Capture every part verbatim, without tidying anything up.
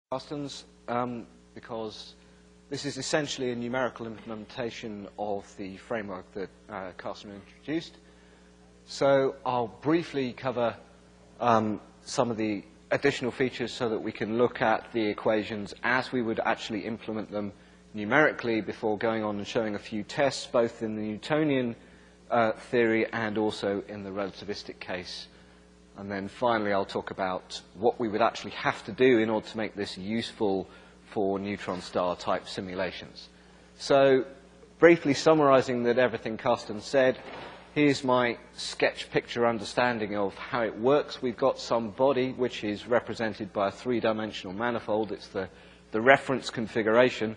Carstens, um, because this is essentially a numerical implementation of the framework that uh, Carsten introduced. So I'll briefly cover um, some of the additional features so that we can look at the equations as we would actually implement them numerically before going on and showing a few tests, both in the Newtonian uh, theory and also in the relativistic case. And then finally, I'll talk about what we would actually have to do in order to make this useful for neutron star type simulations. So, briefly summarizing that everything Carsten said, here's my sketch picture understanding of how it works. We've got some body which is represented by a three-dimensional manifold. It's the, the reference configuration.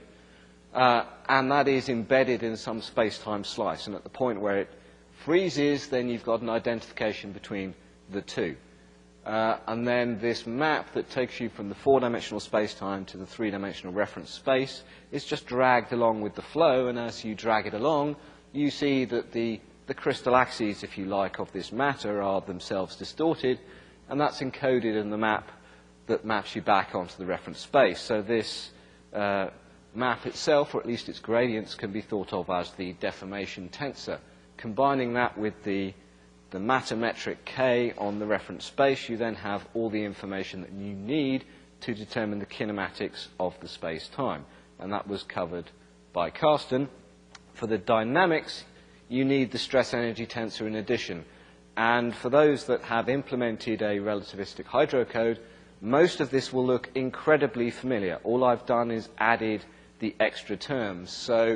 Uh, and that is embedded in some space-time slice. And at the point where it freezes, then you've got an identification between the two. Uh, and then this map that takes you from the four-dimensional space-time to the three-dimensional reference space is just dragged along with the flow, and as you drag it along, you see that the, the crystal axes, if you like, of this matter are themselves distorted, and that's encoded in the map that maps you back onto the reference space. So this uh, map itself, or at least its gradients, can be thought of as the deformation tensor. Combining that with the the matter metric K on the reference space, you then have all the information that you need to determine the kinematics of the space-time. And that was covered by Carsten. For the dynamics, you need the stress-energy tensor in addition. And for those that have implemented a relativistic hydrocode, most of this will look incredibly familiar. All I've done is added the extra terms. So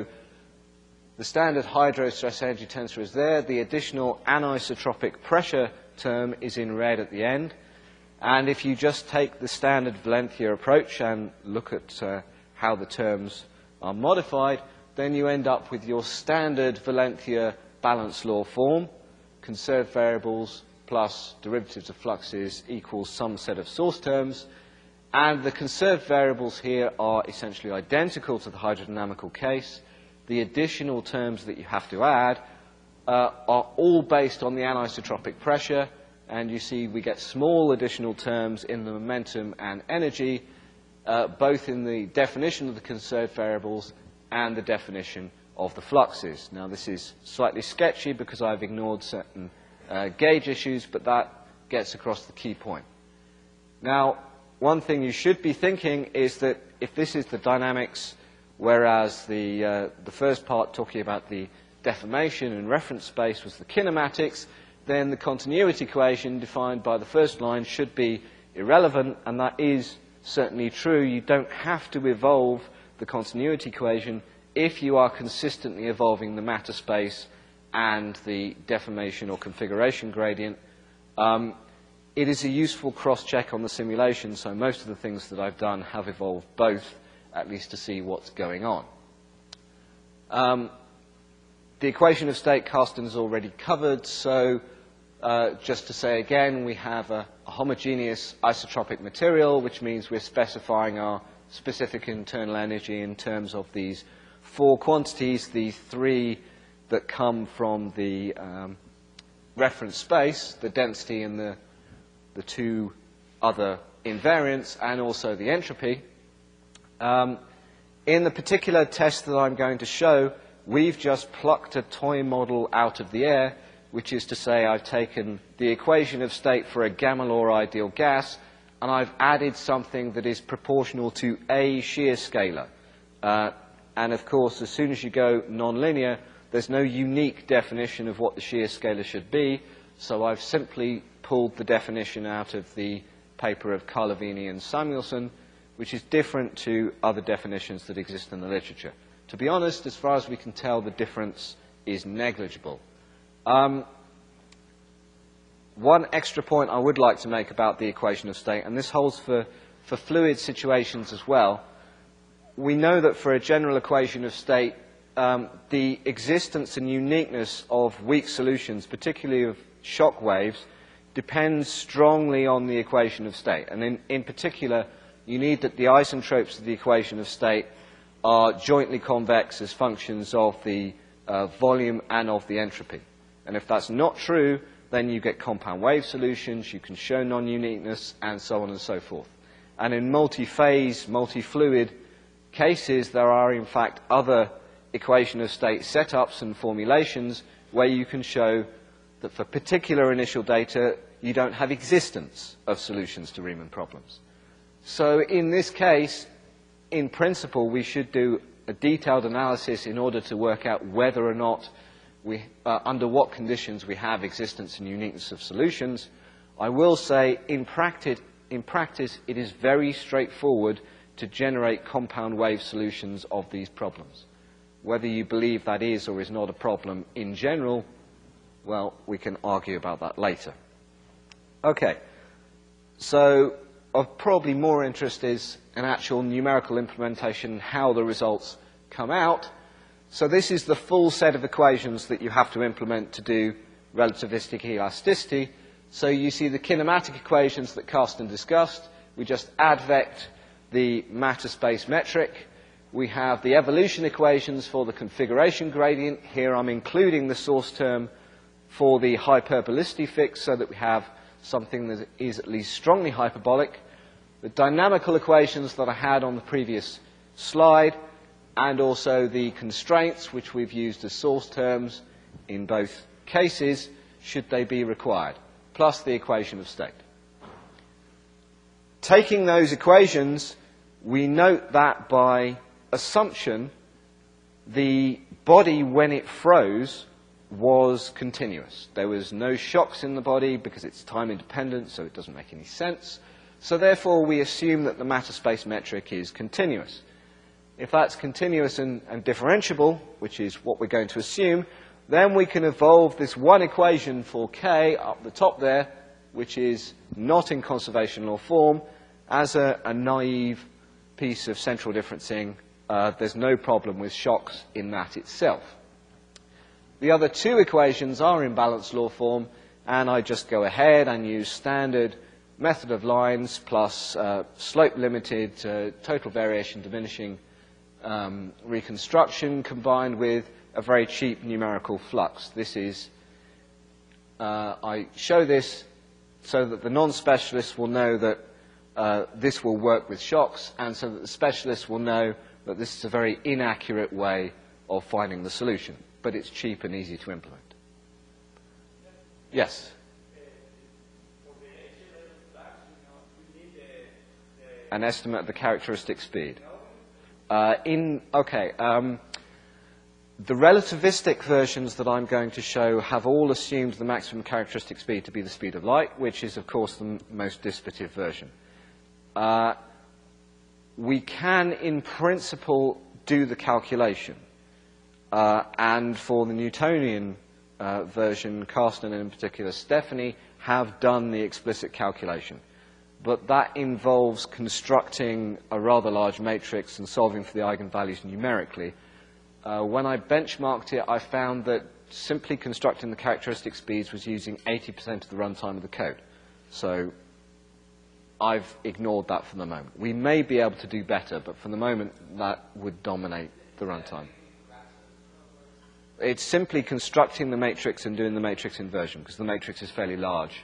the standard hydro stress energy tensor is there. The additional anisotropic pressure term is in red at the end. And if you just take the standard Valentia approach and look at uh, how the terms are modified, then you end up with your standard Valentia balance law form. Conserved variables plus derivatives of fluxes equals some set of source terms. And the conserved variables here are essentially identical to the hydrodynamical case. The additional terms that you have to add uh, are all based on the anisotropic pressure, and you see we get small additional terms in the momentum and energy, uh, both in the definition of the conserved variables and the definition of the fluxes. Now, this is slightly sketchy because I've ignored certain uh, gauge issues, but that gets across the key point. Now, one thing you should be thinking is that if this is the dynamics, whereas the, uh, the first part talking about the deformation and reference space was the kinematics, then the continuity equation defined by the first line should be irrelevant, and that is certainly true. You don't have to evolve the continuity equation if you are consistently evolving the matter space and the deformation or configuration gradient. Um, it is a useful cross-check on the simulation, so most of the things that I've done have evolved both, at least to see what's going on. Um, the equation of state Carsten has already covered, so uh, just to say again, we have a, a homogeneous isotropic material, which means we're specifying our specific internal energy in terms of these four quantities, the three that come from the um, reference space, the density and the, the two other invariants, and also the entropy. Um, in the particular test that I'm going to show, we've just plucked a toy model out of the air, which is to say I've taken the equation of state for a gamma law ideal gas, and I've added something that is proportional to a shear scalar. Uh, and of course, as soon as you go nonlinear, there's no unique definition of what the shear scalar should be, so I've simply pulled the definition out of the paper of Carlovini and Samuelson, which is different to other definitions that exist in the literature. To be honest, as far as we can tell, the difference is negligible. Um, one extra point I would like to make about the equation of state, and this holds for, for fluid situations as well. We know that for a general equation of state, um, the existence and uniqueness of weak solutions, particularly of shock waves, depends strongly on the equation of state. And in, in particular, you need that the isentropes of the equation of state are jointly convex as functions of the uh, volume and of the entropy. And if that's not true, then you get compound wave solutions, you can show non-uniqueness, and so on and so forth. And in multi-phase, multi-fluid cases, there are in fact other equation of state setups and formulations where you can show that for particular initial data, you don't have existence of solutions to Riemann problems. So in this case, in principle, we should do a detailed analysis in order to work out whether or not we, uh, under what conditions we have existence and uniqueness of solutions. I will say, in practice, in practice, it is very straightforward to generate compound wave solutions of these problems. Whether you believe that is or is not a problem in general, well, we can argue about that later. Okay, so of probably more interest is an actual numerical implementation, how the results come out. So this is the full set of equations that you have to implement to do relativistic elasticity. So you see the kinematic equations that Carsten discussed. We just advect the matter space metric. We have the evolution equations for the configuration gradient. Here I'm including the source term for the hyperbolicity fix so that we have something that is at least strongly hyperbolic. The dynamical equations that I had on the previous slide, and also the constraints which we've used as source terms in both cases, should they be required, plus the equation of state. Taking those equations, we note that by assumption, the body, when it froze, was continuous. There was no shocks in the body because it's time independent, so it doesn't make any sense. So therefore, we assume that the matter space metric is continuous. If that's continuous and, and differentiable, which is what we're going to assume, then we can evolve this one equation for K up the top there, which is not in conservation law form, as a, a naive piece of central differencing. Uh, there's no problem with shocks in that itself. The other two equations are in balanced law form, and I just go ahead and use standard method of lines plus uh, slope-limited uh, total variation diminishing um, reconstruction combined with a very cheap numerical flux. This is, uh, I show this so that the non-specialists will know that uh, this will work with shocks, and so that the specialists will know that this is a very inaccurate way of finding the solution, but it's cheap and easy to implement. Yes? An estimate of the characteristic speed. Uh, in, okay, um, the relativistic versions that I'm going to show have all assumed the maximum characteristic speed to be the speed of light, which is, of course, the m most dissipative version. Uh, we can, in principle, do the calculation. Uh, and for the Newtonian uh, version, Carsten and in particular Stephanie have done the explicit calculation. But that involves constructing a rather large matrix and solving for the eigenvalues numerically. Uh, when I benchmarked it, I found that simply constructing the characteristic speeds was using eighty percent of the runtime of the code. So I've ignored that for the moment. We may be able to do better, but for the moment, that would dominate the runtime. It's simply constructing the matrix and doing the matrix inversion, because the matrix is fairly large.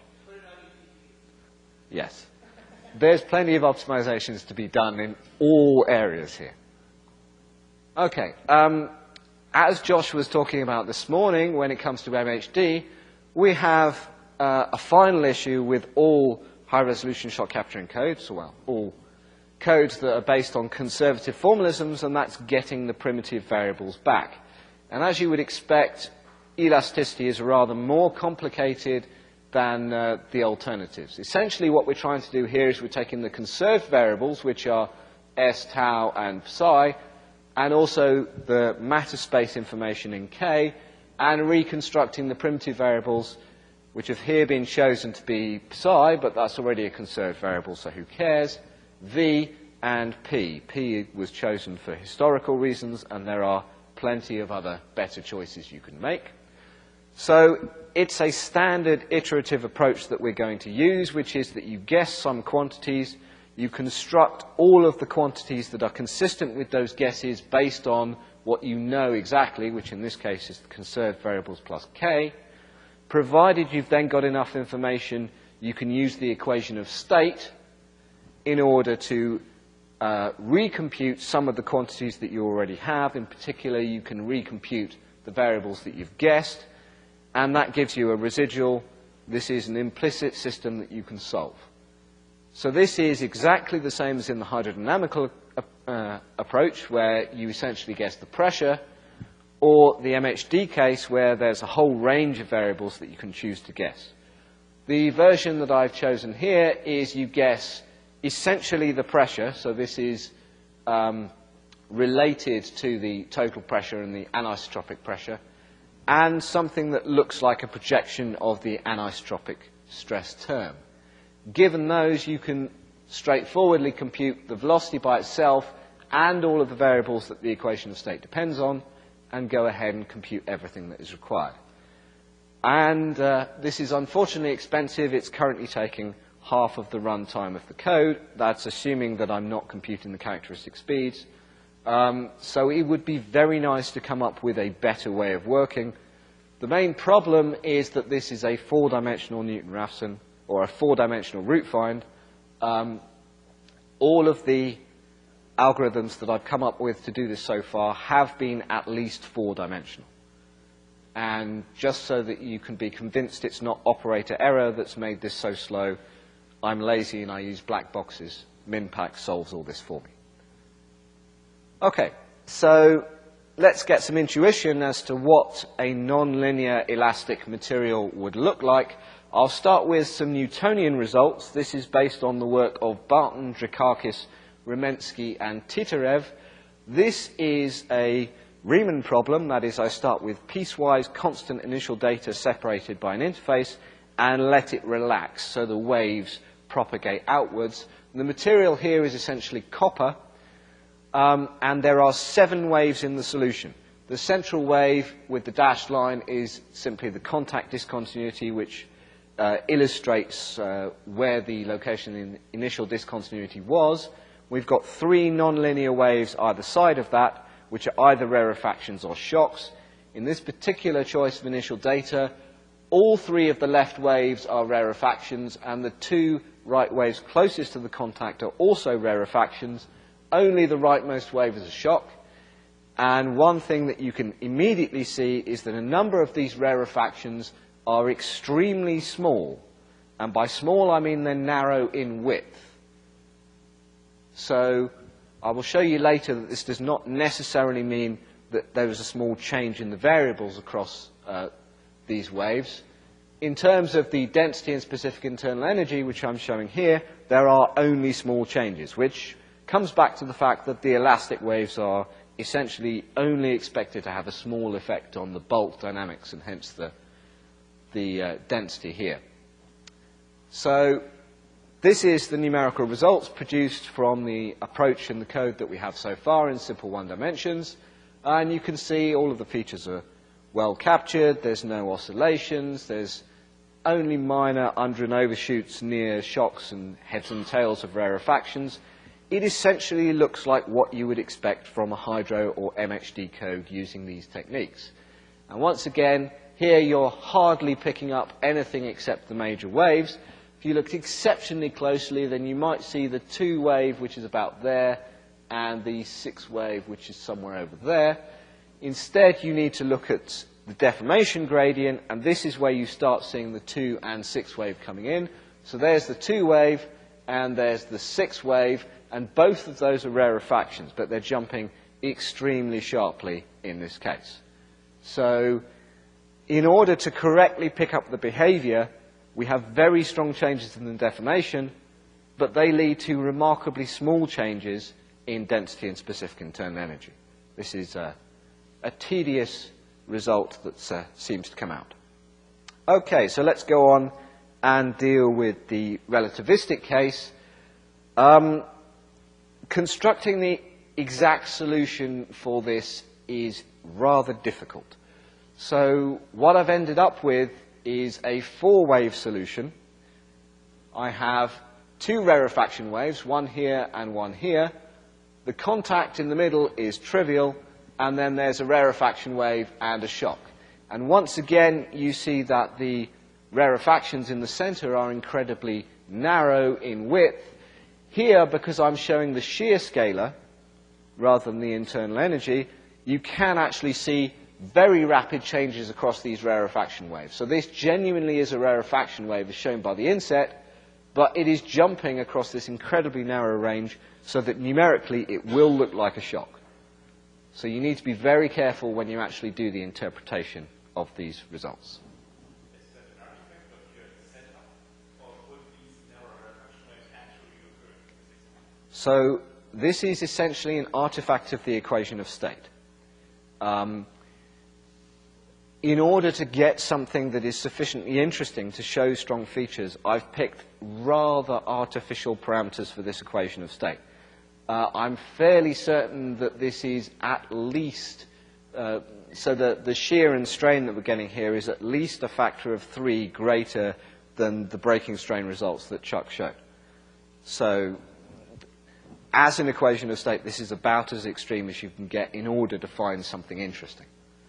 Yes. There's plenty of optimizations to be done in all areas here. Okay. Um, as Josh was talking about this morning, when it comes to M H D, we have uh, a final issue with all high-resolution shock capturing codes, well, all codes that are based on conservative formalisms, and that's getting the primitive variables back. And as you would expect, elasticity is rather more complicated than uh, the alternatives. Essentially, what we're trying to do here is we're taking the conserved variables, which are S, tau, and psi, and also the matter space information in K, and reconstructing the primitive variables, which have here been chosen to be psi, but that's already a conserved variable, so who cares, V and P. P was chosen for historical reasons, and there are plenty of other better choices you can make. So it's a standard iterative approach that we're going to use, which is that you guess some quantities, you construct all of the quantities that are consistent with those guesses based on what you know exactly, which in this case is the conserved variables plus K. Provided you've then got enough information, you can use the equation of state, in order to uh, recompute some of the quantities that you already have. In particular, you can recompute the variables that you've guessed, and that gives you a residual. This is an implicit system that you can solve. So this is exactly the same as in the hydrodynamical uh, approach, where you essentially guess the pressure, or the M H D case, where there's a whole range of variables that you can choose to guess. The version that I've chosen here is you guess essentially the pressure, so this is um, related to the total pressure and the anisotropic pressure, and something that looks like a projection of the anisotropic stress term. Given those, you can straightforwardly compute the velocity by itself and all of the variables that the equation of state depends on, and go ahead and compute everything that is required. And uh, this is unfortunately expensive. It's currently taking half of the run time of the code. That's assuming that I'm not computing the characteristic speeds. Um, so it would be very nice to come up with a better way of working. The main problem is that this is a four-dimensional Newton-Raphson, or a four-dimensional root find. Um, all of the algorithms that I've come up with to do this so far have been at least four-dimensional. And just so that you can be convinced it's not operator error that's made this so slow, I'm lazy and I use black boxes. MinPack solves all this for me. Okay, so let's get some intuition as to what a nonlinear elastic material would look like. I'll start with some Newtonian results. This is based on the work of Barton, Drakakis, Rumensky, and Titarev. This is a Riemann problem. That is, I start with piecewise constant initial data separated by an interface and let it relax so the waves propagate outwards. And the material here is essentially copper, um, and there are seven waves in the solution. The central wave with the dashed line is simply the contact discontinuity, which uh, illustrates uh, where the location in initial discontinuity was. We've got three nonlinear waves either side of that, which are either rarefactions or shocks. In this particular choice of initial data, all three of the left waves are rarefactions, and the two right waves closest to the contact are also rarefactions. Only the rightmost wave is a shock. And one thing that you can immediately see is that a number of these rarefactions are extremely small. And by small, I mean they're narrow in width. So I will show you later that this does not necessarily mean that there is a small change in the variables across uh, these waves. In terms of the density and specific internal energy, which I'm showing here, there are only small changes, which comes back to the fact that the elastic waves are essentially only expected to have a small effect on the bulk dynamics, and hence the, the uh, density here. So this is the numerical results produced from the approach in the code that we have so far in simple one dimensions. And you can see all of the features are well captured. There's no oscillations. There's only minor under and overshoots near shocks and heads and tails of rarefactions. It essentially looks like what you would expect from a hydro or M H D code using these techniques. And once again, here you're hardly picking up anything except the major waves. If you looked exceptionally closely, then you might see the two wave, which is about there, and the six wave, which is somewhere over there. Instead, you need to look at the deformation gradient, and this is where you start seeing the two and six wave coming in. So there's the two wave, and there's the six wave, and both of those are rarefactions, but they're jumping extremely sharply in this case. So in order to correctly pick up the behavior, we have very strong changes in the deformation, but they lead to remarkably small changes in density and specific internal energy. This is a, a tedious result that uh, seems to come out. Okay, so let's go on and deal with the relativistic case. Um, constructing the exact solution for this is rather difficult. So what I've ended up with is a four-wave solution. I have two rarefaction waves, one here and one here. The contact in the middle is trivial, and then there's a rarefaction wave and a shock. And once again, you see that the rarefactions in the center are incredibly narrow in width. Here, because I'm showing the shear scalar rather than the internal energy, you can actually see very rapid changes across these rarefaction waves. So this genuinely is a rarefaction wave as shown by the inset, but it is jumping across this incredibly narrow range so that numerically it will look like a shock. So you need to be very careful when you actually do the interpretation of these results. Is that an artifact of your setup, or would these narrow rarefaction waves actually occur in physics? So this is essentially an artifact of the equation of state. Um, in order to get something that is sufficiently interesting to show strong features, I've picked rather artificial parameters for this equation of state. Uh, I'm fairly certain that this is at least, uh, so the, the shear and strain that we're getting here is at least a factor of three greater than the breaking strain results that Chuck showed. So as an equation of state, this is about as extreme as you can get in order to find something interesting.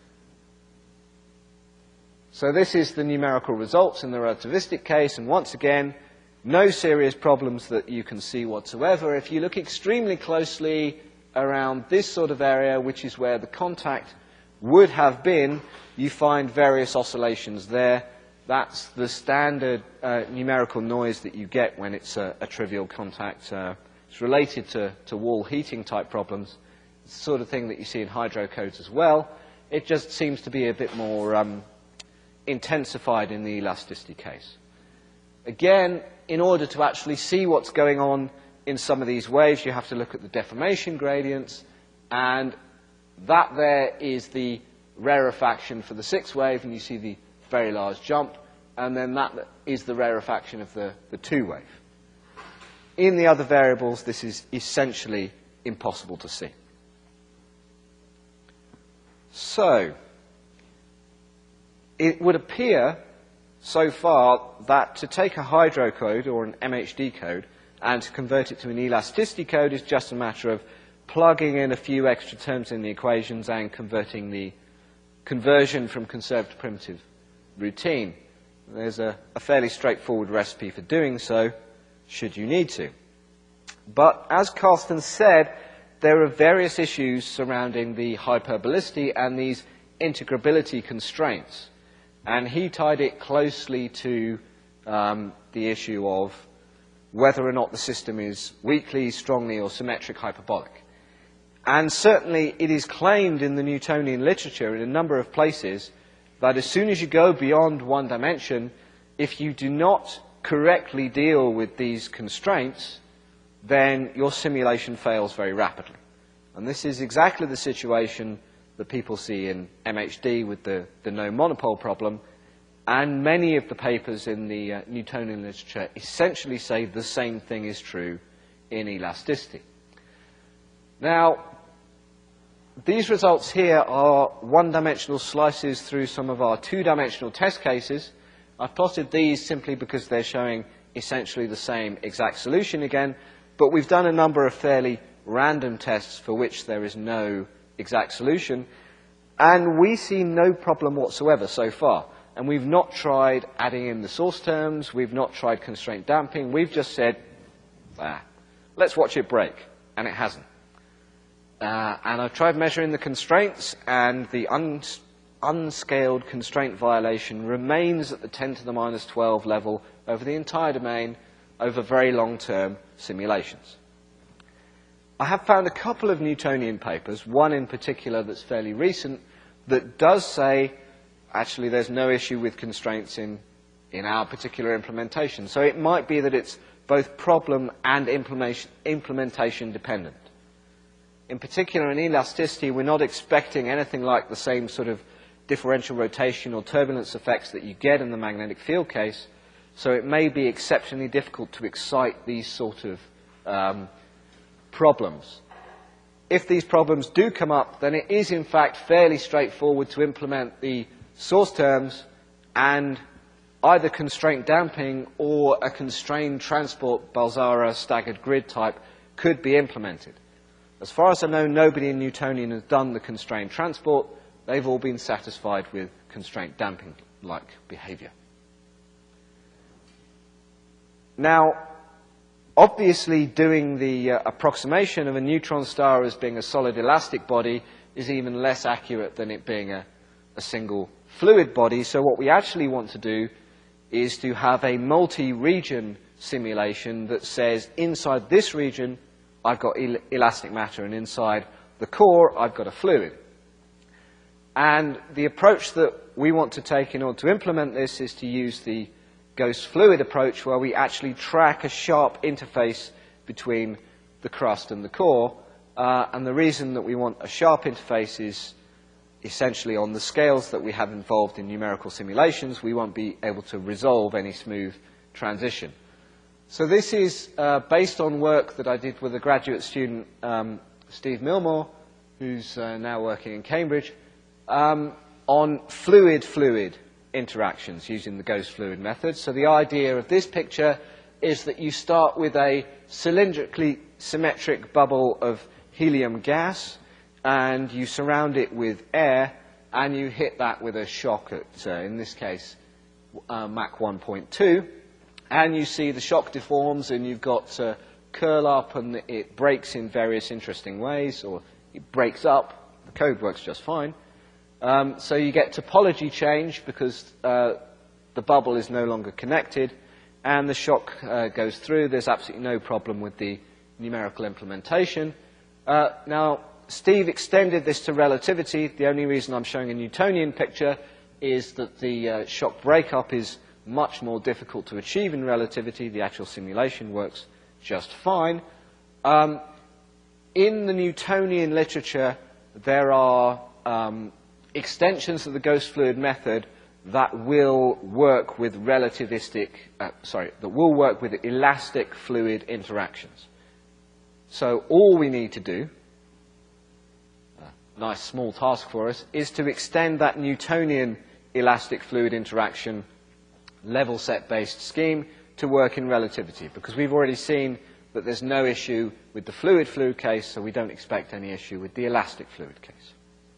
So this is the numerical results in the relativistic case, and once again, no serious problems that you can see whatsoever. If you look extremely closely around this sort of area, which is where the contact would have been, you find various oscillations there. That's the standard uh, numerical noise that you get when it's a, a trivial contact. Uh, it's related to, to wall heating type problems. It's the sort of thing that you see in hydrocodes as well. It just seems to be a bit more um, intensified in the elasticity case. Again, in order to actually see what's going on in some of these waves, you have to look at the deformation gradients, and that there is the rarefaction for the six wave, and you see the very large jump, and then that is the rarefaction of the, the two wave. In the other variables, this is essentially impossible to see. So, it would appear so far that to take a hydro code or an M H D code and to convert it to an elasticity code is just a matter of plugging in a few extra terms in the equations and converting the conversion from conserved to primitive routine. There's a, a fairly straightforward recipe for doing so, should you need to. But as Carsten said, there are various issues surrounding the hyperbolicity and these integrability constraints. And he tied it closely to um, the issue of whether or not the system is weakly, strongly, or symmetric hyperbolic. And certainly it is claimed in the Newtonian literature in a number of places that as soon as you go beyond one dimension, if you do not correctly deal with these constraints, then your simulation fails very rapidly. And this is exactly the situation that people see in M H D with the, the no monopole problem, and many of the papers in the uh, Newtonian literature essentially say the same thing is true in elasticity. Now, these results here are one-dimensional slices through some of our two-dimensional test cases. I've plotted these simply because they're showing essentially the same exact solution again, but we've done a number of fairly random tests for which there is no exact solution, and we see no problem whatsoever so far. And we've not tried adding in the source terms, we've not tried constraint damping, we've just said, ah, let's watch it break, and it hasn't. Uh, and I've tried measuring the constraints, and the uns unscaled constraint violation remains at the ten to the minus twelve level over the entire domain over very long-term simulations. I have found a couple of Newtonian papers, one in particular that's fairly recent, that does say, actually, there's no issue with constraints in, in our particular implementation. So it might be that it's both problem and implementation, implementation dependent. In particular, in elasticity, we're not expecting anything like the same sort of differential rotation or turbulence effects that you get in the magnetic field case. So it may be exceptionally difficult to excite these sort of um, problems. If these problems do come up, then it is in fact fairly straightforward to implement the source terms, and either constraint damping or a constrained transport Balzara staggered grid type could be implemented. As far as I know, nobody in Newtonian has done the constrained transport. They've all been satisfied with constraint damping-like behavior. Now, obviously, doing the uh, approximation of a neutron star as being a solid elastic body is even less accurate than it being a, a single fluid body. So what we actually want to do is to have a multi-region simulation that says inside this region I've got el elastic matter, and inside the core I've got a fluid. And the approach that we want to take in order to implement this is to use the ghost fluid approach, where we actually track a sharp interface between the crust and the core. Uh, and the reason that we want a sharp interface is essentially on the scales that we have involved in numerical simulations, we won't be able to resolve any smooth transition. So this is uh, based on work that I did with a graduate student, um, Steve Milmore, who's uh, now working in Cambridge, um, on fluid-fluid interactions using the ghost fluid method. So the idea of this picture is that you start with a cylindrically symmetric bubble of helium gas, and you surround it with air, and you hit that with a shock at, uh, in this case, uh, Mach one point two, and you see the shock deforms, and you've got uh, curl up, and it breaks in various interesting ways, or it breaks up. The code works just fine. Um, so you get topology change because uh, the bubble is no longer connected, and the shock uh, goes through. There's absolutely no problem with the numerical implementation. Uh, now, Steve extended this to relativity. The only reason I'm showing a Newtonian picture is that the uh, shock breakup is much more difficult to achieve in relativity. The actual simulation works just fine. Um, in the Newtonian literature, there are um, extensions of the ghost fluid method that will work with relativistic, uh, sorry, that will work with elastic fluid interactions. So all we need to do, a nice small task for us, is to extend that Newtonian elastic fluid interaction level set based scheme to work in relativity, because we've already seen that there's no issue with the fluid fluid case, so we don't expect any issue with the elastic fluid case.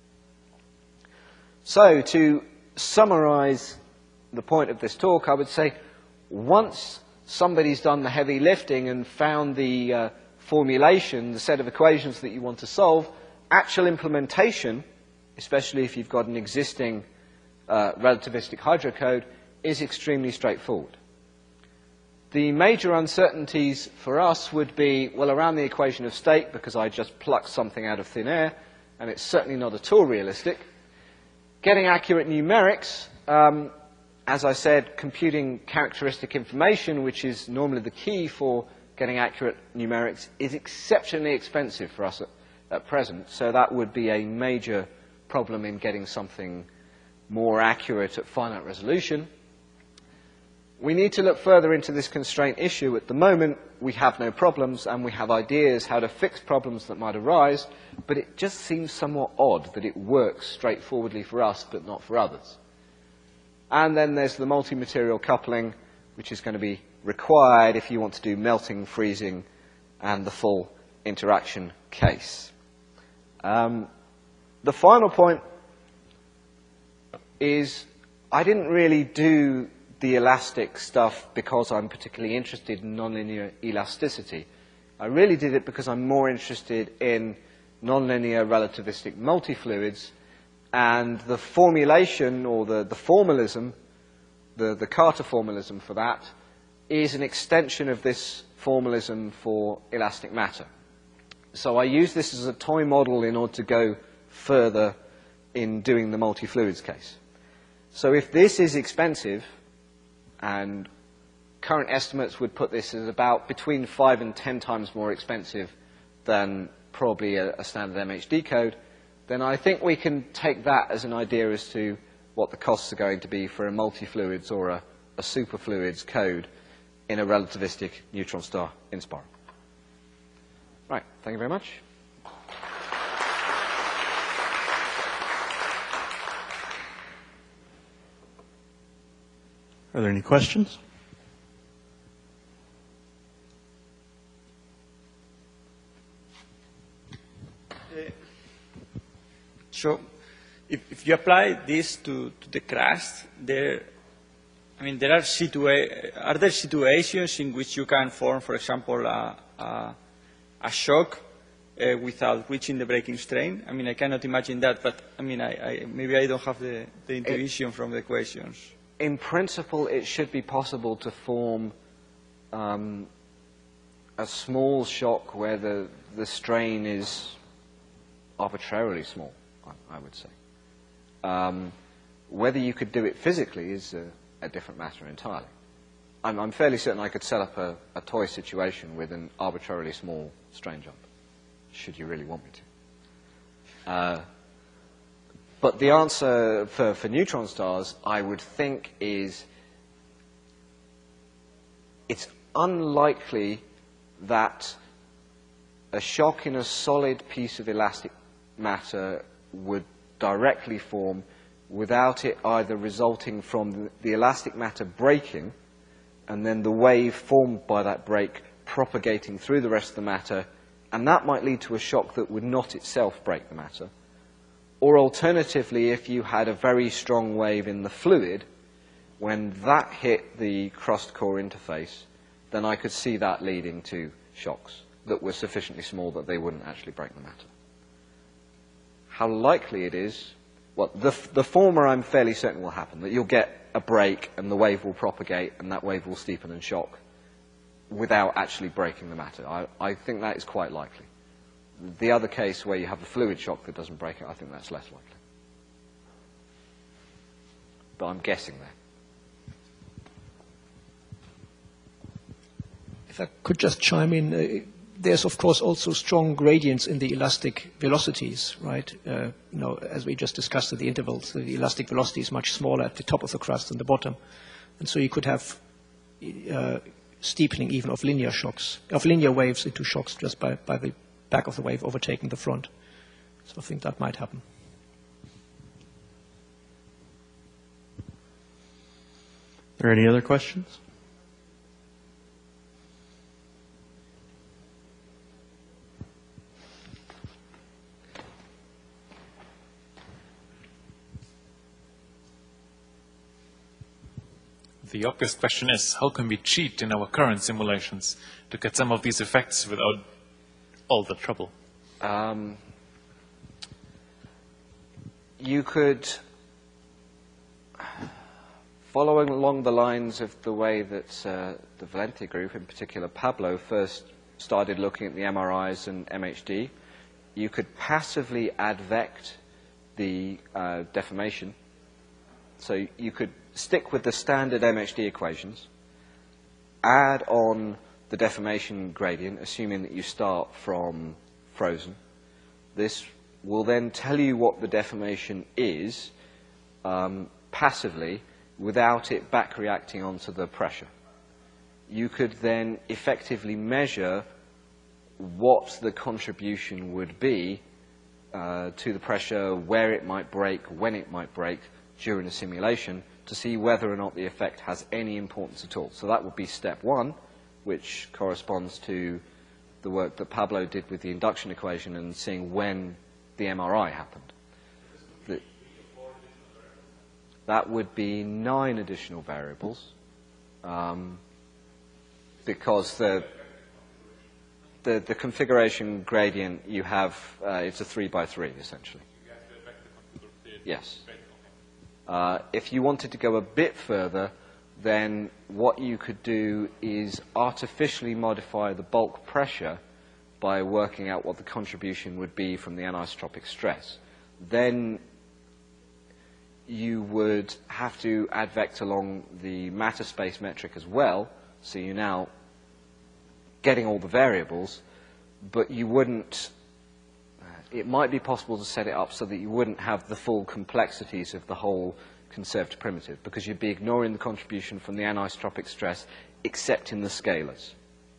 So to summarize the point of this talk, I would say once somebody's done the heavy lifting and found the uh, formulation, the set of equations that you want to solve, actual implementation, especially if you've got an existing uh, relativistic hydrocode, is extremely straightforward. The major uncertainties for us would be, well, around the equation of state, because I just plucked something out of thin air, and it's certainly not at all realistic. Getting accurate numerics, um, as I said, computing characteristic information, which is normally the key for getting accurate numerics, is exceptionally expensive for us at, at present. So that would be a major problem in getting something more accurate at finite resolution. We need to look further into this constraint issue. At the moment, we have no problems, and we have ideas how to fix problems that might arise, but it just seems somewhat odd that it works straightforwardly for us, but not for others. And then there's the multi-material coupling, which is going to be required if you want to do melting, freezing, and the full interaction case. Um, the final point is I didn't really do the elastic stuff because I'm particularly interested in nonlinear elasticity. I really did it because I'm more interested in nonlinear relativistic multifluids, and the formulation, or the, the formalism, the, the Carter formalism for that, is an extension of this formalism for elastic matter. So I use this as a toy model in order to go further in doing the multifluids case. So if this is expensive, and current estimates would put this as about between five and ten times more expensive than probably a, a standard M H D code, then I think we can take that as an idea as to what the costs are going to be for a multifluids or a, a superfluids code in a relativistic neutron star inspiral. Right, thank you very much. Are there any questions? Uh, so, if, if you apply this to, to the crust, there I mean, there are, situa are there situations in which you can form, for example, a, a, a shock uh, without reaching the breaking strain? I mean, I cannot imagine that, but I mean, I, I, maybe I don't have the, the intuition it, from the questions. In principle, it should be possible to form um, a small shock where the, the strain is arbitrarily small, I, I would say. Um, whether you could do it physically is a, a different matter entirely. I'm, I'm fairly certain I could set up a, a toy situation with an arbitrarily small strain jump, should you really want me to. Uh, but the answer for, for neutron stars, I would think, is it's unlikely that a shock in a solid piece of elastic matter would directly form without it either resulting from the elastic matter breaking and then the wave formed by that break propagating through the rest of the matter, and that might lead to a shock that would not itself break the matter. Or alternatively, if you had a very strong wave in the fluid, when that hit the crust-core interface, then I could see that leading to shocks that were sufficiently small that they wouldn't actually break the matter. How likely it is, well, the, the former I'm fairly certain will happen, that you'll get a break and the wave will propagate and that wave will steepen and shock without actually breaking the matter. I, I think that is quite likely. The other case where you have a fluid shock that doesn't break it, I think that's less likely. But I'm guessing there. If I could just chime in, uh, there's of course also strong gradients in the elastic velocities, right? Uh, you know, as we just discussed at the intervals, the elastic velocity is much smaller at the top of the crust than the bottom. And so you could have uh, steepening even of linear shocks, of linear waves into shocks just by, by the back of the wave overtaking the front. So I think that might happen. Are there any other questions? The obvious question is, how can we cheat in our current simulations to get some of these effects without all the trouble? Um, you could, following along the lines of the way that uh, the Valente group, in particular Pablo, first started looking at the M R Is and M H D, you could passively advect the uh, deformation. So you could stick with the standard M H D equations, add on the deformation gradient, assuming that you start from frozen. This will then tell you what the deformation is um, passively without it back reacting onto the pressure. You could then effectively measure what the contribution would be uh, to the pressure, where it might break, when it might break during a simulation, to see whether or not the effect has any importance at all. So that would be step one, which corresponds to the work that Pablo did with the induction equation and seeing when the M R I happened. The, that would be nine additional variables, um, because the, the, the configuration gradient you have, uh, it's a three by three, essentially. Yes. Uh, if you wanted to go a bit further, then what you could do is artificially modify the bulk pressure by working out what the contribution would be from the anisotropic stress. Then you would have to advect along the matter space metric as well, so you're now getting all the variables, but you wouldn't, it might be possible to set it up so that you wouldn't have the full complexities of the whole conserved primitive, because you'd be ignoring the contribution from the anisotropic stress except in the scalars.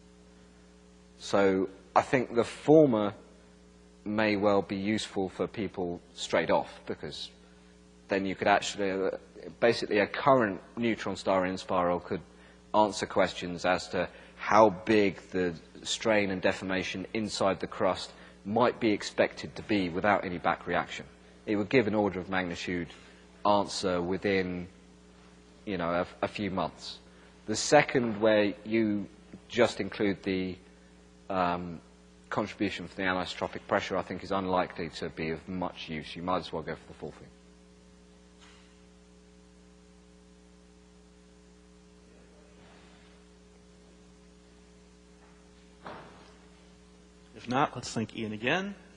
So I think the former may well be useful for people straight off, because then you could actually, uh, basically a current neutron star in spiral could answer questions as to how big the strain and deformation inside the crust might be expected to be without any back reaction. It would give an order of magnitude answer within, you know, a, a few months. The second, where you just include the um, contribution for the anisotropic pressure, I think is unlikely to be of much use. You might as well go for the full thing. If not, let's thank Ian again.